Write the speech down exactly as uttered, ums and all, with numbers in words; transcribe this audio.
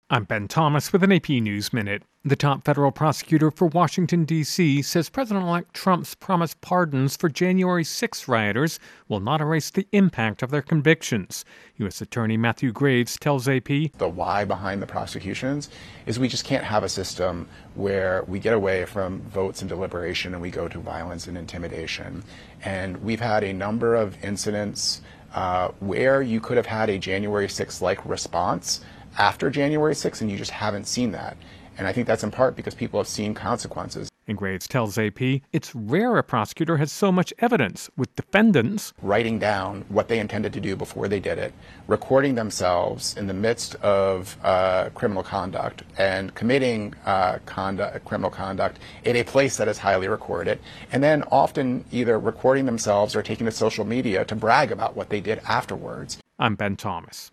I'm Ben Thomas with an A P News Minute. The top federal prosecutor for Washington, D C says President-elect Trump's promised pardons for January sixth rioters will not erase the impact of their convictions. U S. Attorney Matthew Graves tells A P the why behind the prosecutions is we just can't have a system where we get away from votes and deliberation and we go to violence and intimidation. And we've had a number of incidents uh, where you could have had a January sixth-like response after January sixth, and you just haven't seen that. And I think that's in part because people have seen consequences. And Graves tells A P it's rare a prosecutor has so much evidence, with defendants writing down what they intended to do before they did it, recording themselves in the midst of uh, criminal conduct, and committing uh, conduct, criminal conduct in a place that is highly recorded, and then often either recording themselves or taking to social media to brag about what they did afterwards. I'm Ben Thomas.